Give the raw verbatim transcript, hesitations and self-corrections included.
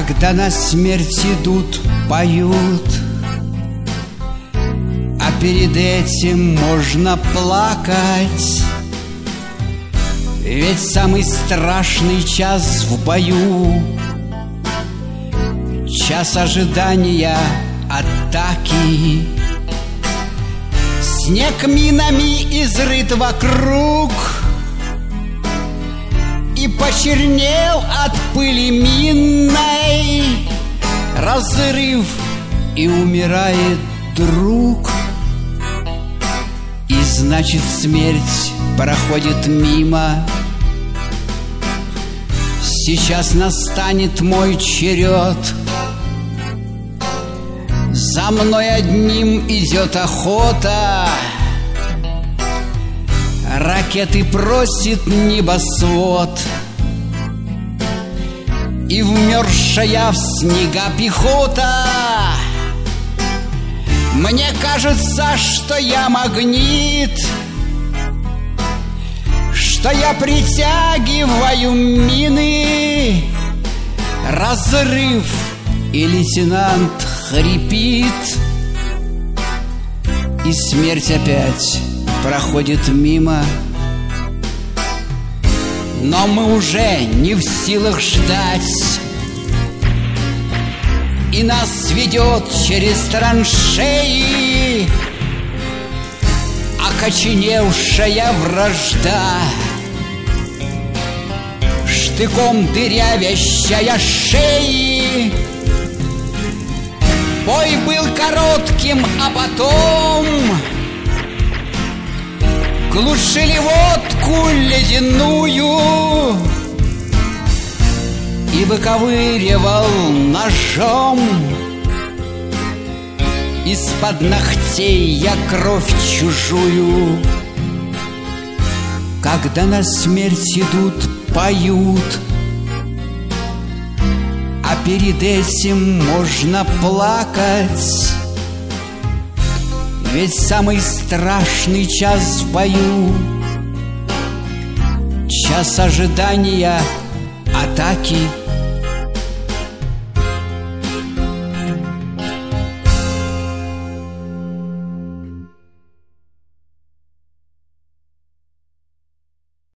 Когда на смерть идут, поют, а перед этим можно плакать. Ведь самый страшный час в бою — час ожидания атаки. Снег минами изрыт вокруг и почернел от пыли минной. Разрыв, и умирает друг, и значит смерть проходит мимо. Сейчас настанет мой черед. За мной одним идет охота. Ракеты просит небосвод, и вмерзшая в снега пехота. Мне кажется, что я магнит, что я притягиваю мины. Разрыв, и лейтенант хрипит, и смерть опять проходит мимо. Но мы уже не в силах ждать, и нас ведет через траншеи окоченевшая вражда, штыком дырявящая шеи. Бой был коротким, а потом глушили водку ледяную, и выковыривал ножом из-под ногтей я кровь чужую. Когда на смерть идут, поют, а перед этим можно плакать. Ведь самый страшный час в бою — час ожидания атаки.